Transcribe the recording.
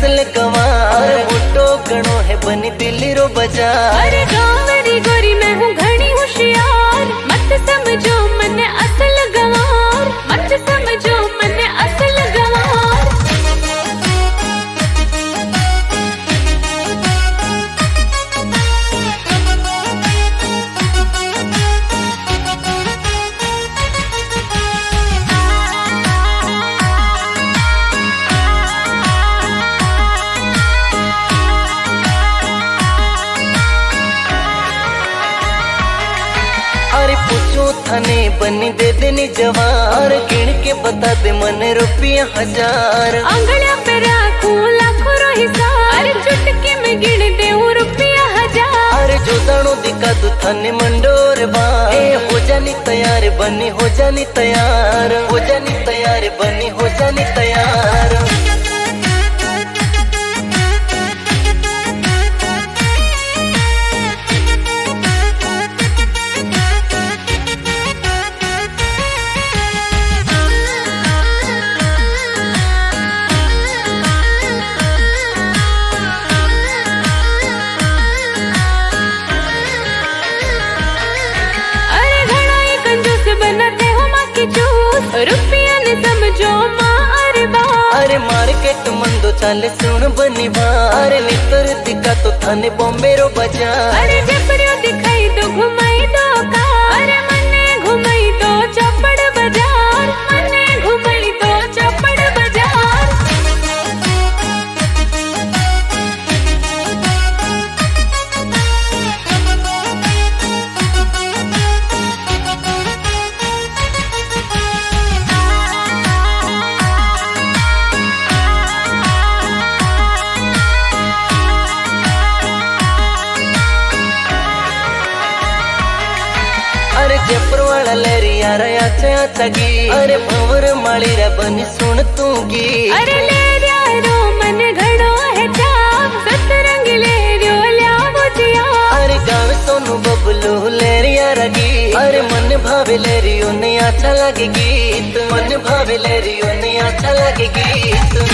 असल गवार मोटो गणो है बनी दिल्ली रो बाजार। अरे गाँवरी गोरी मैं हूँ घनी होशियार, मत समझो मने असल गवार, मत समझो मने असल गवार। अरे पूछो थाने बनी दे देनी जवार, गिन के बता दे मन रुपया हजार। आंगलिया पे रखूं लाखों रो हिसाब, अरे चुटकी में गिन देऊं रुपया हजार। अरे जो दानो दिखा दू थाने मंडोर बार, ए हो जानी तैयार बनी हो जानी तैयार, हो जानी तैयार बनी हो जानी तैयार। रुपया ने समझो माँ अरे बा। अरे मार्केट मंदो चाले सुन बनी बार, नितर दिखा तो थाने बॉम्बे रो बाजार। अरे जबरियो दिखाई तो घुमाई दो का, अरे मने घुमाई दो चौपड़ बाजार, मने घुमाई दो चौपड़ बाजार। अरे जयपुर वाला लहरी यार अच्छा गी, अरे भंवर माली रा बनी सुन तू गी। अरे ले रो मन घड़ो है चाप, सतरंग ले रियो ल्या बुझिया। अरे गाँव सोनू बबलू लहरिया रगी, अरे मन भावे लहरियो ने अच्छा लगे गीत, मन भावे लहरियो ने अच्छा लगे गीत।